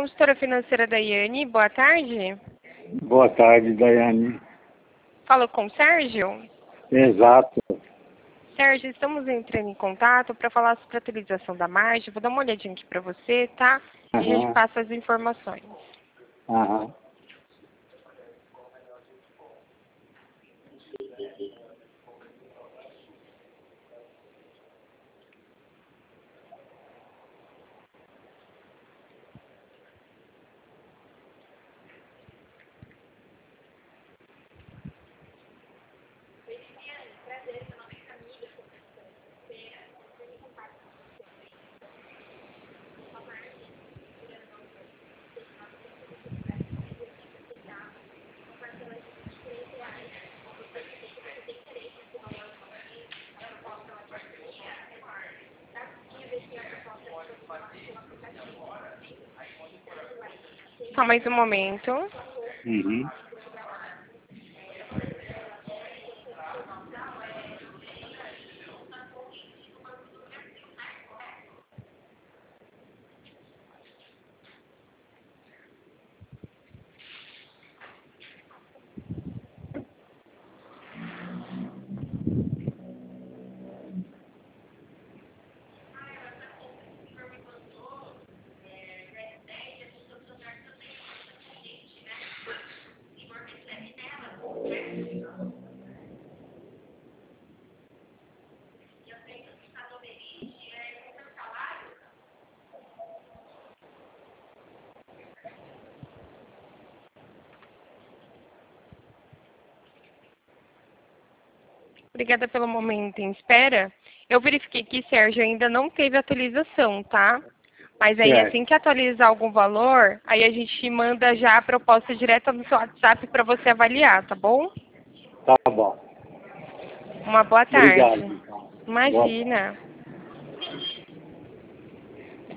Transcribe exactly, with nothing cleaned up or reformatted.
consultora financeira Daiane, boa tarde. Boa tarde, Daiane. Falo com o Sérgio? Exato. Sérgio, estamos entrando em contato para falar sobre a atualização da margem. Vou dar uma olhadinha aqui para você, tá? E a gente Aham. passa as informações. Aham. Só mais um momento. Uhum. Obrigada pelo momento em espera. Eu verifiquei que Sérgio ainda não teve atualização, tá? Mas aí Certo. assim que atualizar algum valor, aí a gente manda já a proposta direta no seu WhatsApp para você avaliar, tá bom? Tá bom. Uma boa Obrigado, tarde. então. Boa tarde. Imagina.